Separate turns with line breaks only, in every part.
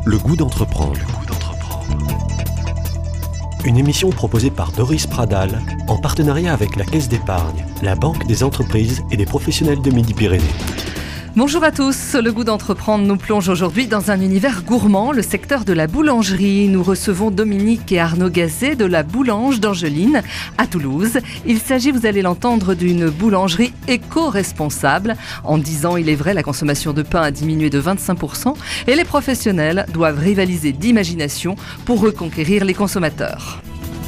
Le goût d'entreprendre. Une émission proposée par Doris Pradal en partenariat avec la Caisse d'épargne, la Banque des entreprises et des professionnels de Midi-Pyrénées.
Bonjour à tous, Le goût d'entreprendre nous plonge aujourd'hui dans un univers gourmand, le secteur de la boulangerie. Nous recevons Dominique et Arnaud Gazet de la Boulange d'Angeline à Toulouse. Il s'agit, vous allez l'entendre, d'une boulangerie éco-responsable. En 10 ans, il est vrai, la consommation de pain a diminué de 25% et les professionnels doivent rivaliser d'imagination pour reconquérir les consommateurs.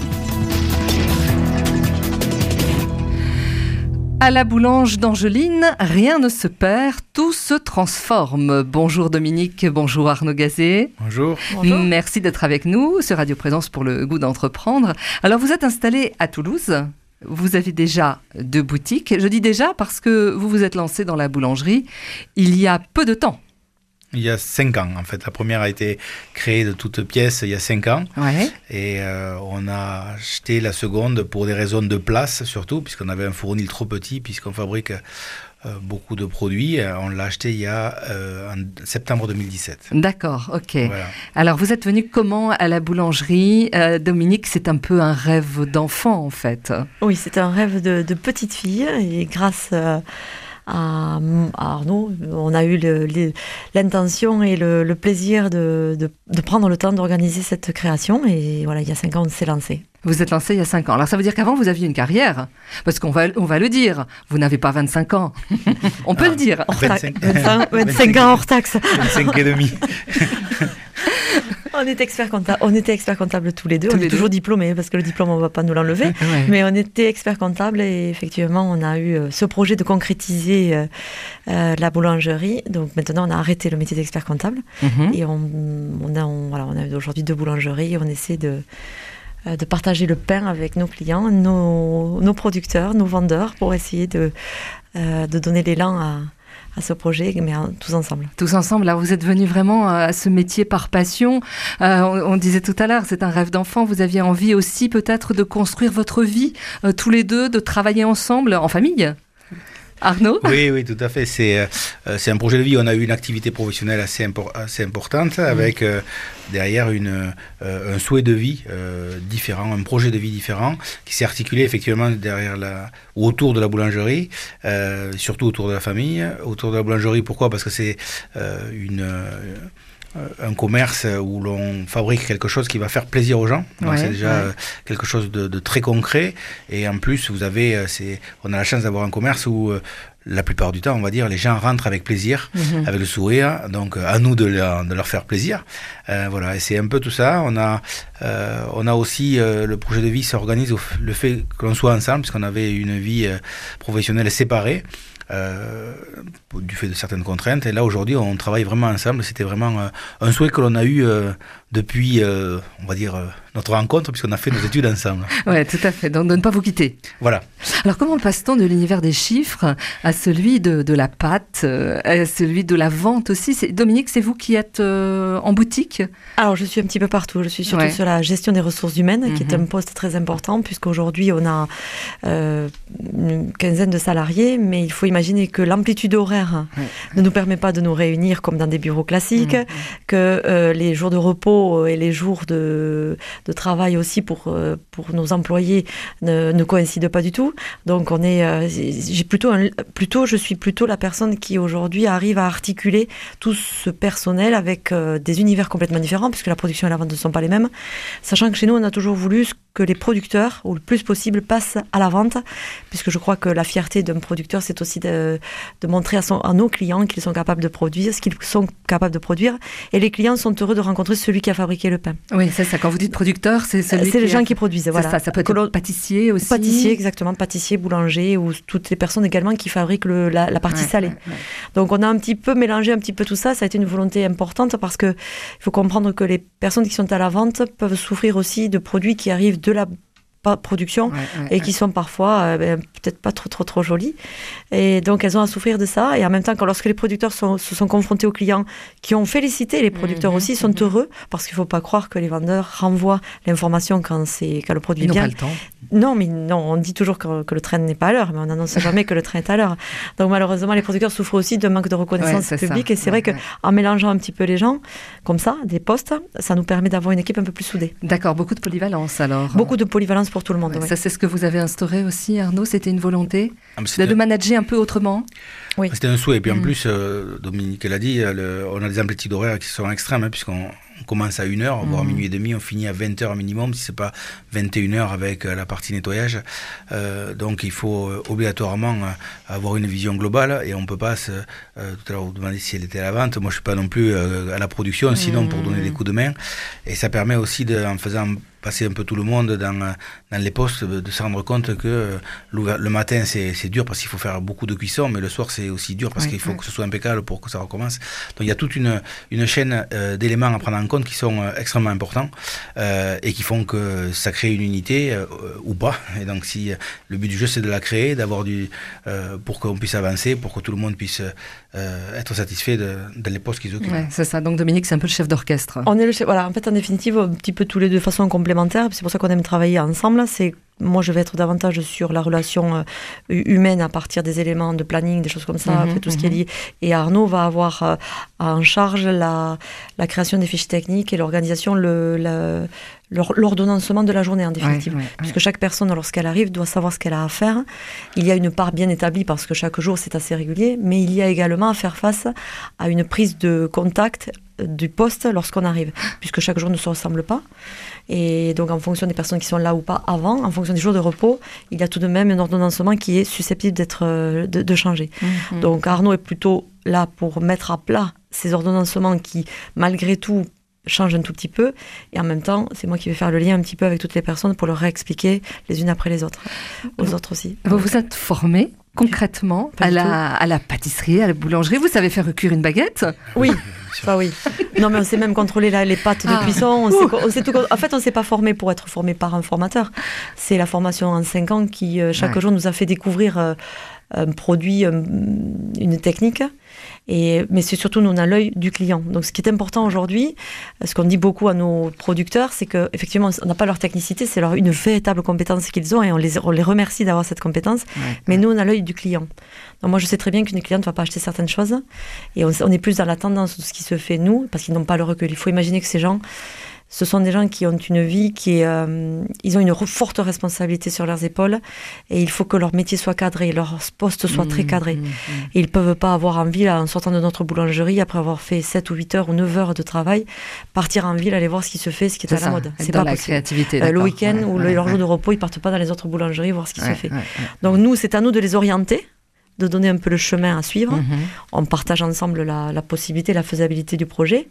À la Boulange d'Angeline, rien ne se perd, tout se transforme. Bonjour Dominique, bonjour Arnaud Gazet.
Bonjour.
Merci d'être avec nous sur Radio Présence pour le goût d'entreprendre. Alors vous êtes installé à Toulouse, vous avez déjà 2 boutiques. Je dis déjà parce que vous vous êtes lancé dans la boulangerie il y a peu de temps.
Il y a 5 ans, en fait. La première a été créée de toutes pièces il y a 5 ans.
Ouais.
Et on a acheté la seconde pour des raisons de place, surtout, puisqu'on avait un fournil trop petit, puisqu'on fabrique beaucoup de produits. On l'a acheté il y a en septembre 2017.
D'accord, ok.
Voilà.
Alors, vous êtes venu comment à la boulangerie Dominique, c'est un peu un rêve d'enfant, en fait.
Oui, c'est un rêve de petite fille. Et grâce à Arnaud, on a eu l'intention et le plaisir de prendre le temps d'organiser cette création. Et voilà, il y a 5 ans, on s'est lancé.
Vous êtes lancé il y a 5 ans. Alors ça veut dire qu'avant, vous aviez une carrière. Parce qu'on va le dire, vous n'avez pas 25 ans. On peut le dire.
25 ans hors taxe.
25 et demi.
On était experts comptables tous les deux. On est toujours diplômés parce que le diplôme, on ne va pas nous l'enlever.
Ouais.
Mais on était experts comptables et effectivement, on a eu ce projet de concrétiser la boulangerie. Donc maintenant, on a arrêté le métier d'expert comptable. Et on a aujourd'hui 2 boulangeries. On essaie de partager le pain avec nos clients, nos producteurs, nos vendeurs pour essayer de donner l'élan à ce projet, mais tous ensemble.
Tous ensemble, là, vous êtes venus vraiment à ce métier par passion. On disait tout à l'heure, c'est un rêve d'enfant. Vous aviez envie aussi peut-être de construire votre vie, tous les deux, de travailler ensemble, en famille. Arnaud ?
Oui, tout à fait. C'est un projet de vie. On a eu une activité professionnelle assez importante avec derrière un souhait de vie différent, un projet de vie différent qui s'est articulé effectivement autour de la boulangerie, surtout autour de la famille, autour de la boulangerie. Pourquoi ? Parce que c'est un commerce où l'on fabrique quelque chose qui va faire plaisir aux gens. Donc c'est déjà quelque chose de très concret. Et en plus, on a la chance d'avoir un commerce où la plupart du temps, on va dire, les gens rentrent avec plaisir, avec le sourire. Donc à nous de leur faire plaisir. Voilà, et c'est un peu tout ça. On a aussi le projet de vie s'organise le fait que l'on soit ensemble, puisqu'on avait une vie professionnelle séparée. Du fait de certaines contraintes, et là aujourd'hui on travaille vraiment ensemble. C'était vraiment un souhait que l'on a eu depuis on va dire notre rencontre, puisqu'on a fait nos études ensemble.
Oui, tout à fait, donc de ne pas vous quitter.
Voilà.
Alors comment passe-t-on de l'univers des chiffres à celui de la pâte, à celui de la vente aussi? Dominique, c'est vous qui êtes en boutique?
Alors je suis un petit peu partout, je suis surtout sur la gestion des ressources humaines, qui est un poste très important, puisqu'aujourd'hui on a une quinzaine de salariés, mais il faut imaginer que l'amplitude horaire ne nous permet pas de nous réunir comme dans des bureaux classiques, que les jours de repos et les jours de travail aussi pour nos employés ne coïncident pas du tout. Donc je suis plutôt la personne qui aujourd'hui arrive à articuler tout ce personnel avec des univers complètement différents, puisque la production et la vente ne sont pas les mêmes, sachant que chez nous on a toujours voulu que les producteurs, ou le plus possible, passent à la vente, puisque je crois que la fierté d'un producteur, c'est aussi de montrer à nos clients qu'ils sont capables de produire ce qu'ils sont capables de produire, et les clients sont heureux de rencontrer celui qui a fabriqué le pain.
Oui, c'est ça. Quand vous dites producteur, c'est
les gens qui produisent. Voilà.
Ça peut être pâtissier aussi.
Pâtissier, exactement, pâtissier, boulanger, ou toutes les personnes également qui fabriquent la partie salée. Ouais. Donc on a un petit peu mélangé un petit peu tout ça. Ça a été une volonté importante, parce que il faut comprendre que les personnes qui sont à la vente peuvent souffrir aussi de produits qui arrivent de la production et qui sont parfois peut-être pas trop jolies. Et donc, elles ont à souffrir de ça. Et en même temps, lorsque les producteurs se sont confrontés aux clients qui ont félicité, les producteurs aussi sont heureux parce qu'il ne faut pas croire que les vendeurs renvoient l'information quand le produit est bien.
Ils n'ont pas le temps.
Non, on dit toujours que le train n'est pas à l'heure, mais on n'annonce jamais que le train est à l'heure. Donc, malheureusement, les producteurs souffrent aussi d'un manque de reconnaissance publique. Ça. Et c'est vrai qu'en mélangeant un petit peu les gens, comme ça, des postes, ça nous permet d'avoir une équipe un peu plus soudée.
D'accord, beaucoup de polyvalence alors.
Beaucoup de polyvalence pour tout le monde.
Ça, c'est ce que vous avez instauré aussi, Arnaud. C'était une volonté de manager un peu autrement.
Oui. C'était un souhait. Et puis en plus, Dominique l'a dit, on a des amplitudes horaires qui sont extrêmes, puisqu'on commence à 1h, voire minuit et demi, on finit à 20h minimum, si ce n'est pas 21h avec la partie nettoyage. Donc il faut obligatoirement avoir une vision globale et on ne peut pas tout à l'heure vous demandez si elle était à la vente, moi je ne suis pas non plus à la production, sinon pour donner des coups de main. Et ça permet aussi, en faisant passer un peu tout le monde dans les postes, de se rendre compte que le matin c'est dur parce qu'il faut faire beaucoup de cuisson, mais le soir c'est aussi dur parce qu'il faut que ce soit impeccable pour que ça recommence. Donc il y a toute une chaîne d'éléments à prendre en compte qui sont extrêmement importants et qui font que ça crée une unité ou pas. Et donc si le but du jeu c'est de la créer, d'avoir pour qu'on puisse avancer, pour que tout le monde puisse être satisfait dans les postes qu'ils occupent.
Ouais, c'est ça. Donc Dominique, c'est un peu le chef d'orchestre.
On est le chef. Voilà. En fait, en définitive, un petit peu tous les deux de façon complémentaire. C'est pour ça qu'on aime travailler ensemble. Moi, je vais être davantage sur la relation humaine à partir des éléments de planning, des choses comme ça, tout ce qui est lié. Et Arnaud va avoir en charge la création des fiches techniques et l'organisation, l'ordonnancement de la journée en définitive. Puisque chaque personne, lorsqu'elle arrive, doit savoir ce qu'elle a à faire. Il y a une part bien établie parce que chaque jour, c'est assez régulier, mais il y a également à faire face à une prise de contact du poste lorsqu'on arrive, puisque chaque jour ne se ressemble pas. Et donc, en fonction des personnes qui sont là ou pas avant, en fonction des jours de repos, il y a tout de même un ordonnancement qui est susceptible de changer. Donc, Arnaud est plutôt là pour mettre à plat ces ordonnancements qui, malgré tout, changent un tout petit peu. Et en même temps, c'est moi qui vais faire le lien un petit peu avec toutes les personnes pour leur réexpliquer les unes après les autres, aux autres aussi.
Vous vous êtes formé concrètement à la pâtisserie, à la boulangerie. Vous savez faire cuire une baguette ?
Oui. Enfin, oui. Non, mais on sait même contrôler les pâtes de cuisson. On sait tout. En fait, on ne s'est pas formé pour être formé par un formateur. C'est la formation en 5 ans qui, chaque jour, nous a fait découvrir un produit, une technique. Mais c'est surtout, nous, on a l'œil du client. Donc, ce qui est important aujourd'hui, ce qu'on dit beaucoup à nos producteurs, c'est qu'effectivement, on n'a pas leur technicité, c'est une véritable compétence qu'ils ont et on les remercie d'avoir cette compétence. Mais nous, on a l'œil du client. Donc, moi, je sais très bien qu'une cliente ne va pas acheter certaines choses et on est plus dans la tendance de ce qui se fait, nous, parce qu'ils n'ont pas le recul. Il faut imaginer que ces gens... Ce sont des gens qui ont une vie ils ont une forte responsabilité sur leurs épaules et il faut que leur métier soit cadré, leur poste soit très cadré. Et ils ne peuvent pas avoir envie, en sortant de notre boulangerie, après avoir fait 7 ou 8 heures ou 9 heures de travail, partir en ville, aller voir ce qui se fait, ce qui est à la mode.
C'est pas la créativité.
Le week-end ou leur jour de repos, ils ne partent pas dans les autres boulangeries voir ce qui se fait. Donc nous, c'est à nous de les orienter, de donner un peu le chemin à suivre. On partage ensemble la possibilité, la faisabilité du projet.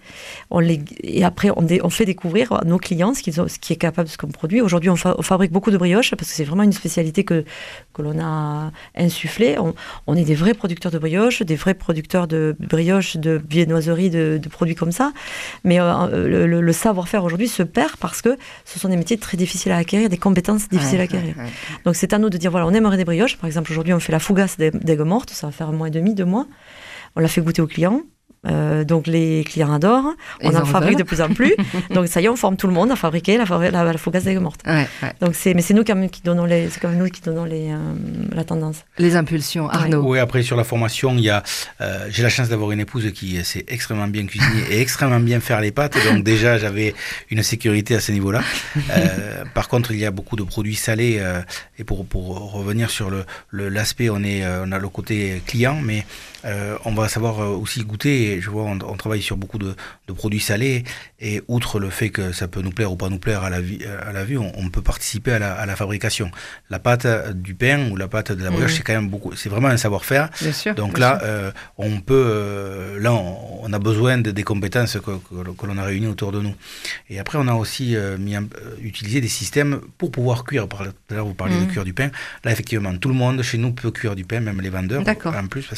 Et après, on fait découvrir à nos clients ce qui est capable de ce qu'on produit. Aujourd'hui, on fabrique beaucoup de brioches parce que c'est vraiment une spécialité que l'on a insufflée. On est des vrais producteurs de brioches, des vrais producteurs de brioches, de viennoiseries, de produits comme ça. Mais le savoir-faire aujourd'hui se perd parce que ce sont des métiers très difficiles à acquérir, des compétences difficiles à acquérir. Donc, c'est à nous de dire, voilà, on aimerait des brioches. Par exemple, aujourd'hui, on fait la fougasse d'aigue morte, ça va faire 1 mois et demi, 2 mois. On l'a fait goûter aux clients. Donc les clients adorent, on en fabrique de plus en plus. Donc ça y est, on forme tout le monde à fabriquer la fougasse d'aigue morte. Donc mais c'est nous quand même qui donnons la tendance.
Les impulsions, Arnaud.
Oui, après sur la formation, j'ai la chance d'avoir une épouse qui sait extrêmement bien cuisiner et extrêmement bien faire les pâtes. Donc déjà, j'avais une sécurité à ce niveau-là. Par contre, il y a beaucoup de produits salés. Et pour revenir sur l'aspect, on a le côté client, mais on va savoir aussi goûter. Et je vois, on travaille sur beaucoup de produits salés. Et outre le fait que ça peut nous plaire ou pas nous plaire à la vue, on peut participer à la fabrication. La pâte du pain ou la pâte de la brioche, c'est quand même c'est vraiment un savoir-faire.
Bien sûr,
donc
bien
là,
sûr.
On peut, on a besoin des compétences que l'on a réunies autour de nous. Et après, on a aussi utilisé des systèmes pour pouvoir cuire. Tout à l'heure, vous parliez de cuire du pain. Là, effectivement, tout le monde chez nous peut cuire du pain, même les vendeurs.
D'accord.
En plus, parce que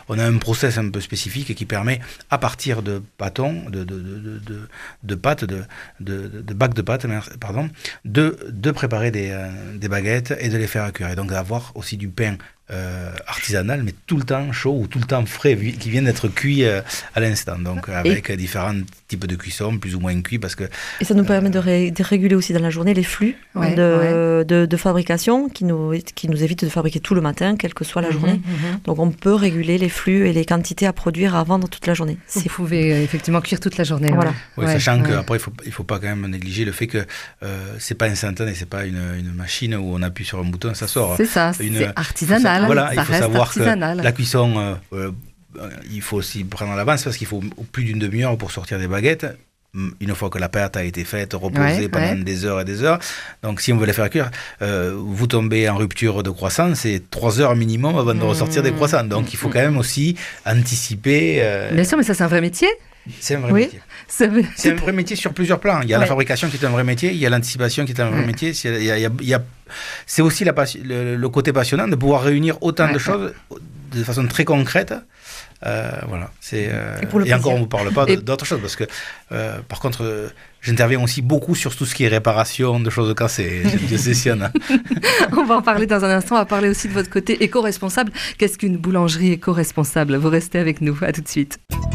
on a un process un peu spécifique qui permet, à partir de bâtons, de pâtes, de bacs de pâtes, pardon, de préparer des baguettes et de les faire cuire. Et donc d'avoir aussi du pain artisanal, mais tout le temps chaud ou tout le temps frais, qui vient d'être cuit à l'instant. Donc avec différents types de cuisson, plus ou moins cuits.
Et ça nous permet de réguler aussi dans la journée les flux de fabrication qui nous évite de fabriquer tout le matin, quelle que soit la journée. Donc on peut réguler les flux et les quantités à produire, à vendre toute la journée.
Vous pouvez effectivement cuire toute la journée.
Voilà. Oui, sachant qu'après, il faut pas quand même négliger le fait que c'est pas instantané, c'est pas une machine où on appuie sur un bouton, ça sort.
C'est ça, c'est artisanal.
Voilà, il faut savoir
artisanal.
Que la cuisson, il faut aussi prendre à l'avance parce qu'il faut plus d'une demi-heure pour sortir des baguettes. Une fois que la pâte a été faite, reposée pendant des heures et des heures. Donc si on veut les faire cuire, vous tombez en rupture de croissant, c'est 3 heures minimum avant de ressortir des croissants. Donc il faut quand même aussi anticiper.
Bien sûr, mais ça c'est un vrai métier.
C'est un vrai métier. C'est un vrai métier sur plusieurs plans. Il y a la fabrication qui est un vrai métier, il y a l'anticipation qui est un vrai métier. C'est aussi le côté passionnant de pouvoir réunir autant de choses de façon très concrète. Voilà. Et encore, on ne vous parle pas d'autres choses parce que, par contre, j'interviens aussi beaucoup sur tout ce qui est réparation de choses cassées. Je sessionne.
On va en parler dans un instant. On va parler aussi de votre côté éco-responsable. Qu'est-ce qu'une boulangerie éco-responsable ? Vous restez avec nous. À tout de suite.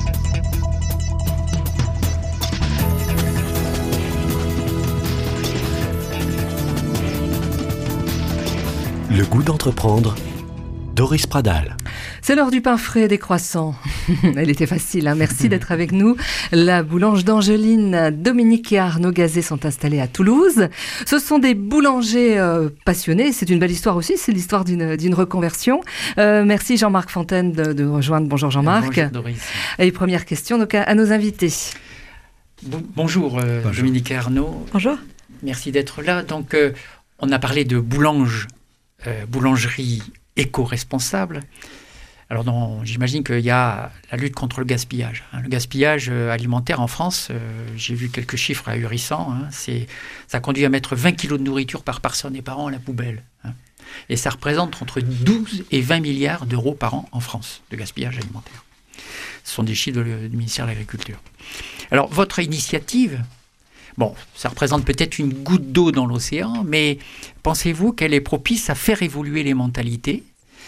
Le goût d'entreprendre, Doris Pradal.
C'est l'heure du pain frais et des croissants. Elle était facile, hein. Merci d'être avec nous. La boulange d'Angeline, Dominique et Arnaud Gazet sont installés à Toulouse. Ce sont des boulangers passionnés. C'est une belle histoire aussi, c'est l'histoire d'une reconversion. Merci Jean-Marc Fontaine de rejoindre. Bonjour Jean-Marc.
Bonjour Doris.
Et première question donc à nos invités.
Bonjour Dominique et Arnaud.
Bonjour.
Merci d'être là. Donc on a parlé de boulangerie éco-responsable. Alors j'imagine qu'il y a la lutte contre le gaspillage. Le gaspillage alimentaire en France, j'ai vu quelques chiffres ahurissants. Ça conduit à mettre 20 kilos de nourriture par personne et par an à la poubelle. Et ça représente entre 12 et 20 milliards d'euros par an en France de gaspillage alimentaire. Ce sont des chiffres du ministère de l'Agriculture. Alors votre initiative, ça représente peut-être une goutte d'eau dans l'océan, mais pensez-vous qu'elle est propice à faire évoluer les mentalités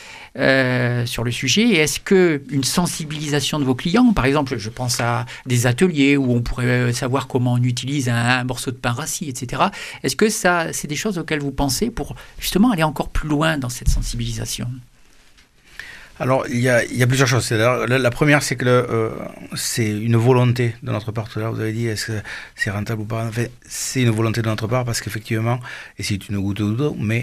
sur le sujet? Et est-ce qu'une sensibilisation de vos clients, par exemple, je pense à des ateliers où on pourrait savoir comment on utilise un morceau de pain rassis, etc. Est-ce que c'est des choses auxquelles vous pensez pour justement aller encore plus loin dans cette sensibilisation ?
Alors, il y a plusieurs choses. La première, c'est que c'est une volonté de notre part. Tout à l'heure, vous avez dit, est-ce que c'est rentable ou pas ? En fait, c'est une volonté de notre part parce qu'effectivement, et c'est une goutte d'eau, mais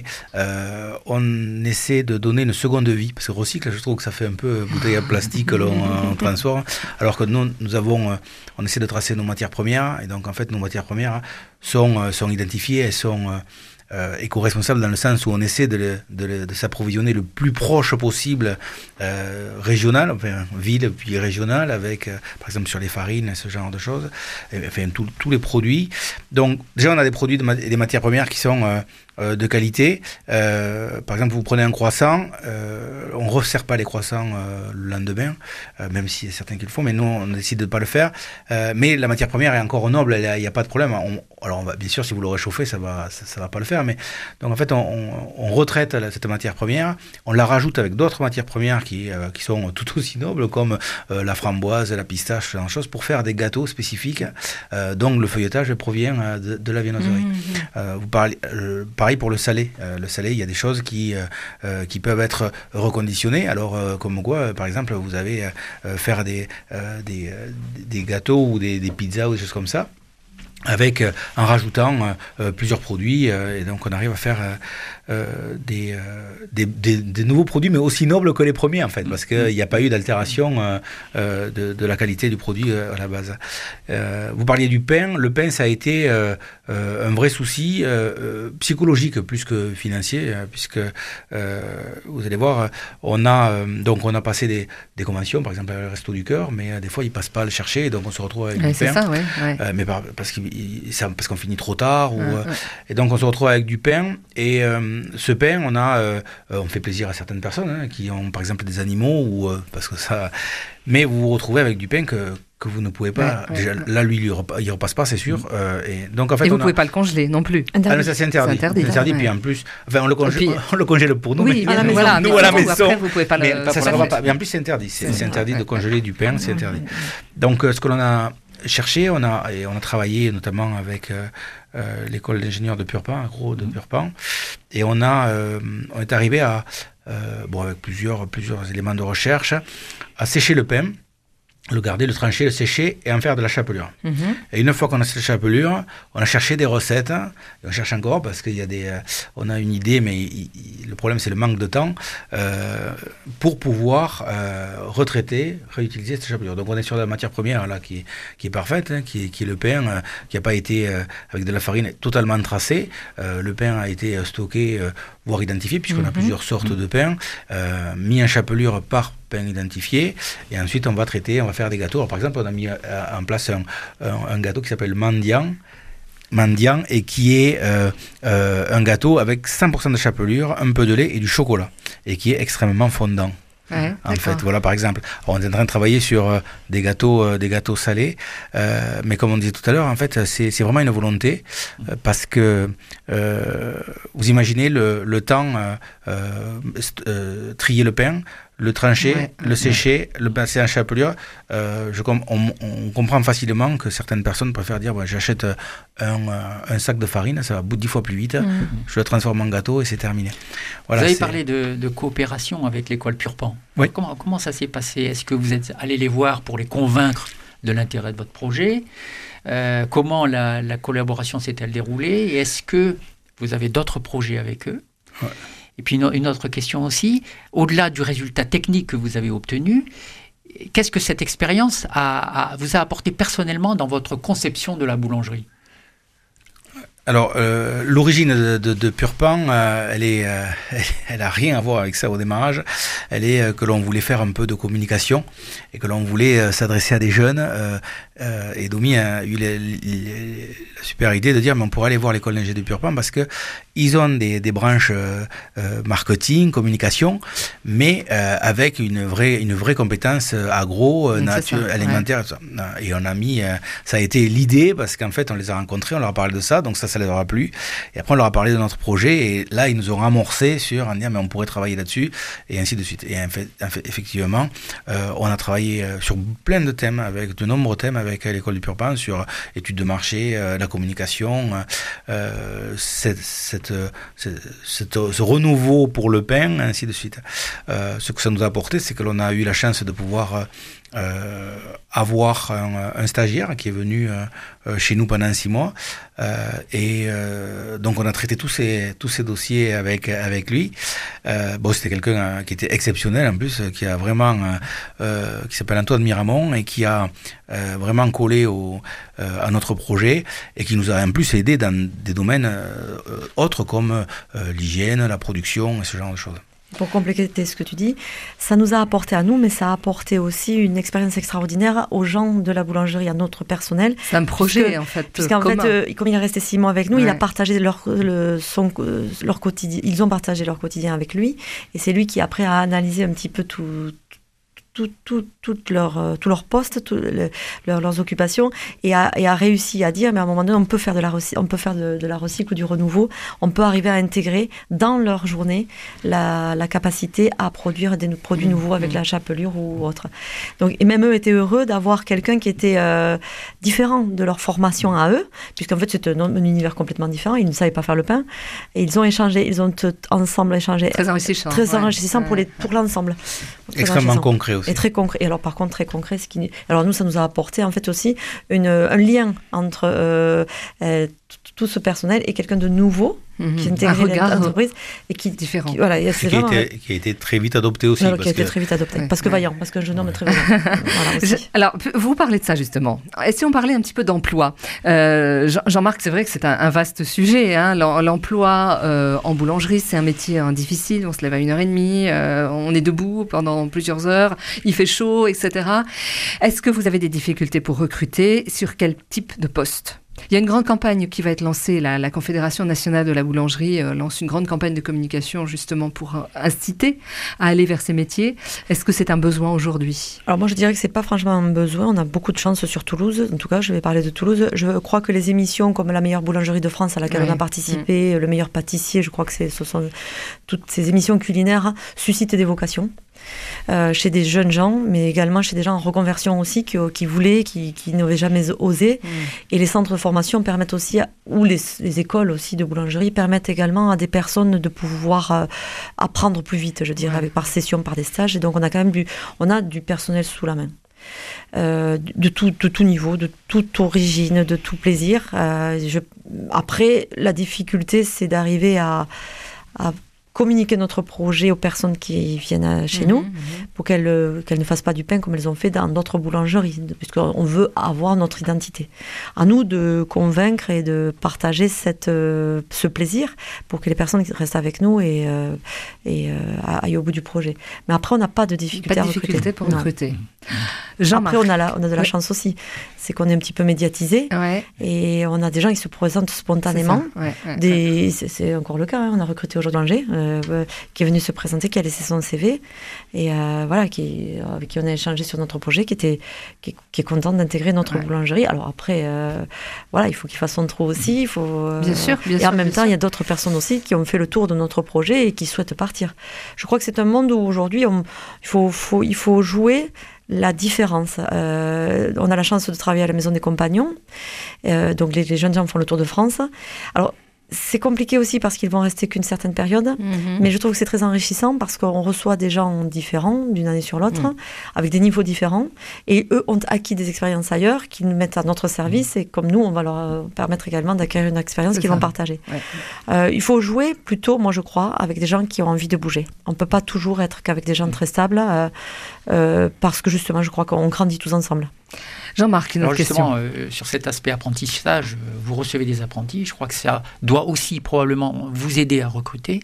on essaie de donner une seconde vie. Parce que recycle, je trouve que ça fait un peu bouteille à plastique que l'on transforme. Alors que nous on essaie de tracer nos matières premières. Et donc, en fait, nos matières premières sont identifiées, elles sont éco-responsable dans le sens où on essaie de s'approvisionner le plus proche possible régional, enfin ville puis régional, avec par exemple sur les farines, ce genre de choses, enfin tous les produits. Donc déjà on a des produits des matières premières qui sont de qualité. Par exemple, vous prenez un croissant, on ne resserre pas les croissants le lendemain, même s'il y a certains qui le font, mais nous on décide de ne pas le faire. Mais la matière première est encore noble, il n'y a pas de problème. Alors bien sûr, si vous le réchauffez, ça va pas le faire. Mais donc en fait, on retraite cette matière première, on la rajoute avec d'autres matières premières qui sont tout aussi nobles, comme la framboise, la pistache, ce genre de choses, pour faire des gâteaux spécifiques. Donc le feuilletage provient de la viennoiserie. Vous parlez pareil pour le salé. Le salé, il y a des choses qui peuvent être reconditionnées. Alors, comme quoi, par exemple, vous avez faire des gâteaux ou des pizzas ou des choses comme ça, en rajoutant plusieurs produits. Et donc, on arrive à faire des nouveaux produits, mais aussi nobles que les premiers, en fait, parce qu'il n'y a pas eu d'altération de la qualité du produit à la base. Vous parliez du pain. Le pain, ça a été un vrai souci psychologique plus que financier, puisque vous allez voir, on a passé des conventions, par exemple, avec le Resto du Cœur, mais des fois, ils ne passent pas à le chercher, donc on se retrouve avec du pain.
C'est ça, ouais.
Mais parce qu'il parce qu'on finit trop tard. Et donc on se retrouve avec du pain. Et ce pain, on fait plaisir à certaines personnes qui ont par exemple des animaux, parce que ça... Mais vous vous retrouvez avec du pain que vous ne pouvez pas... Déjà, là, lui, il repasse pas, c'est sûr. Et donc, en fait,
vous ne pouvez pas le congeler non plus.
Mais ça, c'est interdit. C'est interdit. Puis en plus, on le congèle pour nous.
Oui,
mais
à la maison. Nous, à la maison. Après, vous pouvez pas
mais ça ne va pas. Mais en plus, c'est interdit. C'est interdit de congeler du pain, c'est interdit. Donc, ce que l'on a cherché, on a travaillé notamment avec l'école d'ingénieurs de Purpan, Agro de Purpan, et on est arrivé à, avec plusieurs éléments de recherche, à sécher le pain, le garder, le trancher, le sécher et en faire de la chapelure. Et une fois qu'on a cette chapelure, on a cherché des recettes, et on cherche encore parce qu'il y a on a une idée, mais le problème c'est le manque de temps pour pouvoir réutiliser cette chapelure. Donc on est sur la matière première là qui est parfaite, qui est le pain, qui n'a pas été avec de la farine totalement tracée. Le pain a été stocké, voire identifié, puisqu'on a plusieurs sortes de pain, mis en chapelure par pain identifié, et ensuite on va faire des gâteaux. Alors, par exemple, on a mis en place un gâteau qui s'appelle Mendiant, et qui est un gâteau avec 100% de chapelure, un peu de lait et du chocolat, et qui est extrêmement fondant. En fait, voilà, par exemple, on est en train de travailler sur des gâteaux salés, mais comme on disait tout à l'heure, en fait, c'est vraiment une volonté, parce que vous imaginez le temps, trier le pain, le trancher, le sécher, le passer en chapelure. On comprend facilement que certaines personnes préfèrent dire j'achète un sac de farine, ça va 10 fois plus vite, je le transforme en gâteau et c'est terminé. Voilà,
vous avez parlé de coopération avec l'école Purpan.
Oui.
Comment ça s'est passé? Est-ce que vous êtes allé les voir pour les convaincre de l'intérêt de votre projet? Comment la collaboration s'est-elle déroulée? Et est-ce que vous avez d'autres projets avec eux? Et puis une autre question aussi, au-delà du résultat technique que vous avez obtenu, qu'est-ce que cette expérience vous a apporté personnellement dans votre conception de la boulangerie?
Alors, l'origine de Purpan, elle a rien à voir avec ça au démarrage. Elle est que l'on voulait faire un peu de communication et que l'on voulait s'adresser à des jeunes. Et Domi a eu la super idée de dire mais on pourrait aller voir l'école d'ingé de Purpan parce que ils ont des branches marketing, communication, mais avec une vraie compétence agro, nature, alimentaire. Et on a mis, ça a été l'idée parce qu'en fait on les a rencontrés, on leur a parlé de ça, donc ça leur a plu. Et après on leur a parlé de notre projet et là ils nous ont amorcé sur en disant mais on pourrait travailler là-dessus et ainsi de suite. Et en fait, effectivement, on a travaillé sur plein de thèmes, avec de nombreux thèmes avec l'école du Purpan, sur études de marché, la communication, ce renouveau pour le pain, ainsi de suite. Ce que ça nous a apporté, c'est que l'on a eu la chance de pouvoir avoir un stagiaire qui est venu chez nous pendant 6 mois et donc on a traité tous ces dossiers avec lui. C'était quelqu'un qui était exceptionnel en plus, qui a vraiment qui s'appelle Antoine Miramont et qui a vraiment collé à notre projet et qui nous a en plus aidé dans des domaines autres comme l'hygiène, la production et ce genre de choses.
Pour compléter ce que tu dis, ça nous a apporté à nous, mais ça a apporté aussi une expérience extraordinaire aux gens de la boulangerie, à notre personnel.
C'est un projet,
puisqu'en fait, comme il est resté 6 mois avec nous, il a partagé leur quotidien. Ils ont partagé leur quotidien avec lui, et c'est lui qui après a analysé un petit peu tous leurs postes, leurs occupations, et a réussi à dire, mais à un moment donné, on peut faire de la recycle ou du renouveau, on peut arriver à intégrer dans leur journée la capacité à produire des produits nouveaux avec la chapelure ou autre. Donc, et même eux étaient heureux d'avoir quelqu'un qui était différent de leur formation à eux, puisqu'en fait c'était un univers complètement différent, ils ne savaient pas faire le pain, et ils ont ensemble échangé.
Très enrichissant.
Très enrichissant pour l'ensemble.
Extrêmement concret aussi.
Et très concret. Et alors, par contre, très concret, alors nous, ça nous a apporté en fait aussi un lien entre tout ce personnel et quelqu'un de nouveau qui intègre l'entreprise et qui
différent.
Qui a
été très vite adopté aussi.
Parce que vaillant, parce qu'un jeune homme est très vaillant.
Alors, vous parlez de ça justement. Et si on parlait un petit peu d'emploi, Jean-Marc, c'est vrai que c'est un vaste sujet. Hein. L'emploi en boulangerie, c'est un métier difficile. On se lève à 1h30, on est debout pendant plusieurs heures, il fait chaud, etc. Est-ce que vous avez des difficultés pour recruter? Sur quel type de poste? Il y a une grande campagne qui va être lancée. La Confédération nationale de la boulangerie lance une grande campagne de communication justement pour inciter à aller vers ces métiers. Est-ce que c'est un besoin aujourd'hui ?
Alors moi je dirais que c'est pas franchement un besoin. On a beaucoup de chance sur Toulouse. En tout cas, je vais parler de Toulouse. Je crois que les émissions comme la meilleure boulangerie de France à laquelle on a participé, le meilleur pâtissier, je crois que ce sont toutes ces émissions culinaires suscitent des vocations. Chez des jeunes gens, mais également chez des gens en reconversion aussi, qui voulaient, qui n'avaient jamais osé. Et les centres de formation permettent aussi, ou les écoles aussi de boulangerie, permettent également à des personnes de pouvoir apprendre plus vite, je dirais, par session, par des stages. Et donc on a quand même du personnel sous la main. De tout niveau, de toute origine, de tout plaisir. Après, la difficulté, c'est d'arriver à communiquer notre projet aux personnes qui viennent chez nous pour qu'elles ne fassent pas du pain comme elles ont fait dans d'autres boulangeries, puisqu'on veut avoir notre identité. À nous de convaincre et de partager ce plaisir pour que les personnes qui restent avec nous et aillent au bout du projet. Mais après, on n'a pas de difficulté à recruter.
Pas de difficulté pour recruter.
Après, on a de la chance aussi. C'est qu'on est un petit peu médiatisé et on a des gens qui se présentent spontanément. C'est encore le cas. On a recruté aujourd'hui Angers, qui est venu se présenter, qui a laissé son CV et avec qui on a échangé sur notre projet, qui est content d'intégrer notre boulangerie. Alors après, il faut qu'il fasse son trou aussi. Il faut,
bien sûr.
Il y a d'autres personnes aussi qui ont fait le tour de notre projet et qui souhaitent partir. Je crois que c'est un monde où aujourd'hui, il faut jouer la différence. On a la chance de travailler à la Maison des Compagnons. Donc les jeunes gens font le tour de France. Alors, c'est compliqué aussi parce qu'ils vont rester qu'une certaine période, mais je trouve que c'est très enrichissant parce qu'on reçoit des gens différents d'une année sur l'autre, avec des niveaux différents, et eux ont acquis des expériences ailleurs qu'ils nous mettent à notre service, et comme nous, on va leur permettre également d'acquérir une expérience qu'ils vont partager. Il faut jouer plutôt, moi je crois, avec des gens qui ont envie de bouger. On ne peut pas toujours être qu'avec des gens très stables, parce que justement, je crois qu'on grandit tous ensemble.
Jean-Marc, une autre question.
Sur cet aspect apprentissage, vous recevez des apprentis. Je crois que ça doit aussi probablement vous aider à recruter.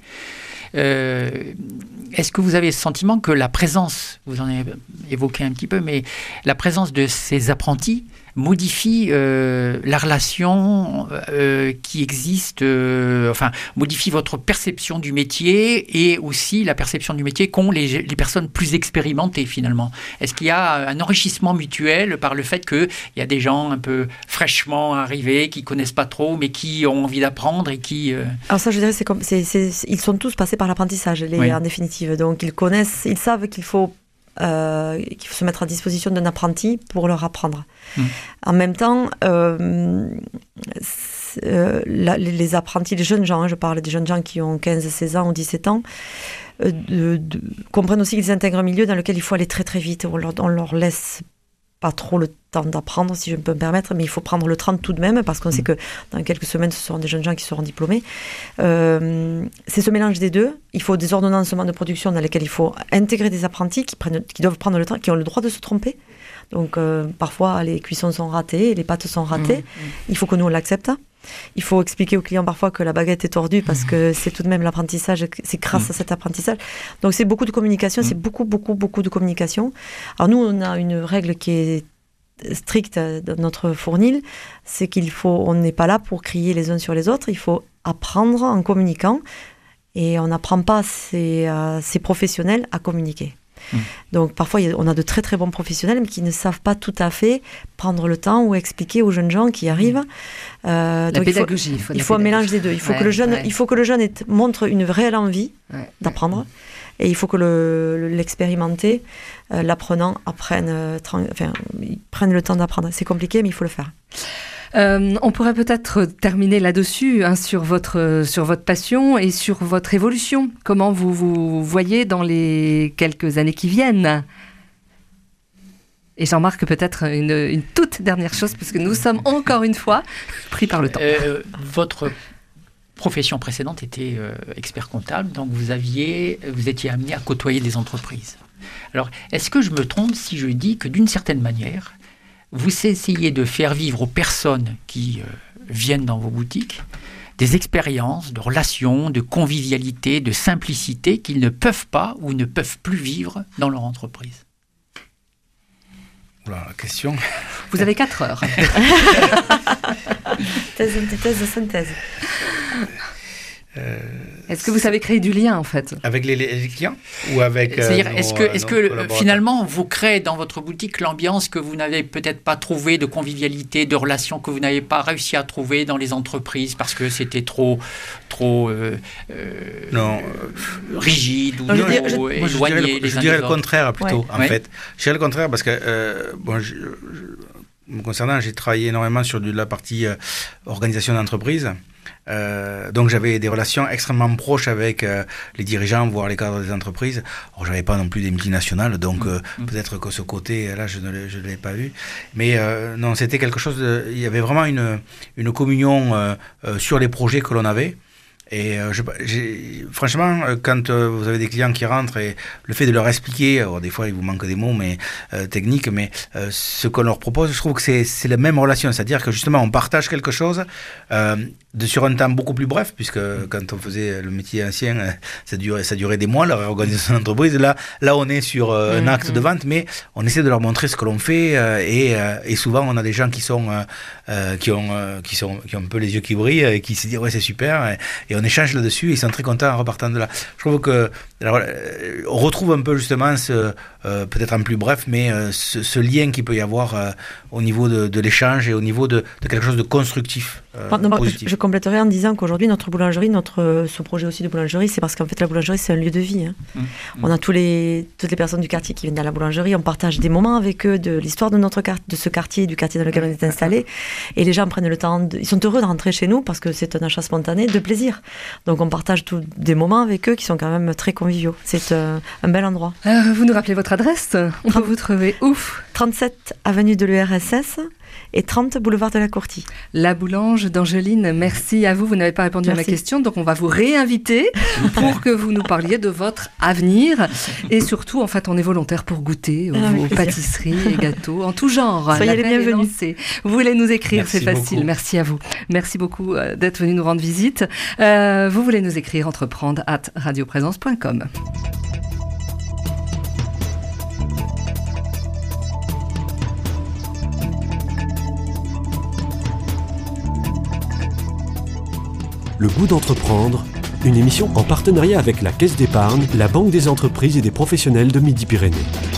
Est-ce que vous avez le sentiment que la présence, vous en avez évoqué un petit peu, mais la présence de ces apprentis modifie la relation qui existe, modifie votre perception du métier et aussi la perception du métier qu'ont les personnes plus expérimentées finalement. Est-ce qu'il y a un enrichissement mutuel par le fait qu'il y a des gens un peu fraîchement arrivés, qui ne connaissent pas trop, mais qui ont envie d'apprendre et qui...
Alors ça, je dirais, ils sont tous passés par l'apprentissage, en définitive. Donc ils savent qu'il faut se mettre à disposition d'un apprenti pour leur apprendre. En même temps, les apprentis, les jeunes gens, je parle des jeunes gens qui ont 15, 16 ans ou 17 ans, comprennent aussi qu'ils intègrent un milieu dans lequel il faut aller très très vite. On leur laisse pas trop le temps d'apprendre, si je peux me permettre, mais il faut prendre le temps tout de même, parce qu'on sait que dans quelques semaines, ce seront des jeunes gens qui seront diplômés. C'est ce mélange des deux. Il faut des ordonnancements de production dans lesquels il faut intégrer des apprentis qui doivent prendre le temps, qui ont le droit de se tromper. Donc, parfois, les cuissons sont ratées, les pâtes sont ratées. Il faut que nous, on l'accepte. Il faut expliquer aux clients parfois que la baguette est tordue parce que c'est tout de même l'apprentissage, c'est grâce à cet apprentissage. Donc c'est beaucoup de communication, c'est beaucoup de communication. Alors nous, on a une règle qui est stricte dans notre fournil, c'est on n'est pas là pour crier les uns sur les autres, il faut apprendre en communiquant, et on n'apprend pas ces professionnels à communiquer. Donc parfois on a de très très bons professionnels mais qui ne savent pas tout à fait prendre le temps ou expliquer aux jeunes gens qui arrivent.
La pédagogie.
Il faut un mélange des deux. Il faut que le jeune montre une réelle envie d'apprendre, et il faut que l'expérimenté, l'apprenant, prenne le temps d'apprendre. C'est compliqué mais il faut le faire.
On pourrait peut-être terminer là-dessus, sur votre passion et sur votre évolution. Comment vous voyez dans les quelques années qui viennent ? Et Jean-Marc, peut-être une toute dernière chose, parce que nous sommes encore une fois pris par le temps.
Votre profession précédente était expert comptable, donc vous étiez amené à côtoyer des entreprises. Alors, est-ce que je me trompe si je dis que d'une certaine manière, vous essayez de faire vivre aux personnes qui viennent dans vos boutiques des expériences de relations, de convivialité, de simplicité qu'ils ne peuvent pas ou ne peuvent plus vivre dans leur entreprise?
Oula, la question.
Vous avez 4 heures.
Thèse, antithèse, synthèse.
Est-ce que vous savez créer du lien en fait
avec les clients ou avec
C'est-à-dire, est-ce que finalement vous créez dans votre boutique l'ambiance que vous n'avez peut-être pas trouvée de convivialité, de relations que vous n'avez pas réussi à trouver dans les entreprises parce que c'était trop rigide ou trop éloigné les uns des autres?
Je dirais le contraire plutôt en
Ouais.
fait. Je dirais le contraire parce que me concernant, j'ai travaillé énormément sur de la partie organisation d'entreprise. Donc j'avais des relations extrêmement proches avec les dirigeants, voire les cadres des entreprises. Alors j'avais pas non plus des multinationales, donc peut-être que ce côté-là je ne l'ai pas eu. Mais non, c'était quelque chose il y avait vraiment une communion sur les projets que l'on avait. Et franchement, quand vous avez des clients qui rentrent et le fait de leur expliquer, des fois il vous manque des mots mais techniques, mais ce qu'on leur propose, je trouve que c'est la même relation, c'est-à-dire que justement on partage quelque chose sur un temps beaucoup plus bref, puisque quand on faisait le métier ancien, ça durait des mois, la réorganisation d'entreprise. Là on est sur un acte de vente, mais on essaie de leur montrer ce que l'on fait et souvent on a des gens qui ont un peu les yeux qui brillent et qui se disent ouais c'est super et on échange là-dessus et ils sont très contents en repartant de là. Je trouve que on retrouve un peu justement peut-être en plus bref, mais ce lien qu'il peut y avoir au niveau de l'échange et au niveau de quelque chose de constructif. Positif.
Je compléterai en disant qu'aujourd'hui notre boulangerie, ce projet aussi de boulangerie, c'est parce qu'en fait la boulangerie c'est un lieu de vie. On a toutes les personnes du quartier qui viennent dans la boulangerie, on partage des moments avec eux de l'histoire de de ce quartier, du quartier dans lequel on est installé, et les gens prennent le temps, ils sont heureux de rentrer chez nous parce que c'est un achat spontané de plaisir. Donc on partage des moments avec eux qui sont quand même très conviviaux. C'est un bel endroit.
Vous nous rappelez votre adresse? On peut vous trouver où?
37 avenue de l'URSS et 30 boulevard de la Courtille.
La Boulange d'Angeline, merci à vous. Vous n'avez pas répondu à ma question, donc on va vous réinviter pour que vous nous parliez de votre avenir. Et surtout, en fait, on est volontaire pour goûter vos pâtisseries et gâteaux en tout genre.
Soyez les bienvenus.
Vous voulez nous écrire,
merci
c'est facile.
Beaucoup.
Merci à vous. Merci beaucoup d'être venu nous rendre visite. Vous voulez nous écrire entreprendre@radioprésence.com.
Le goût d'entreprendre, une émission en partenariat avec la Caisse d'épargne, la Banque des entreprises et des professionnels de Midi-Pyrénées.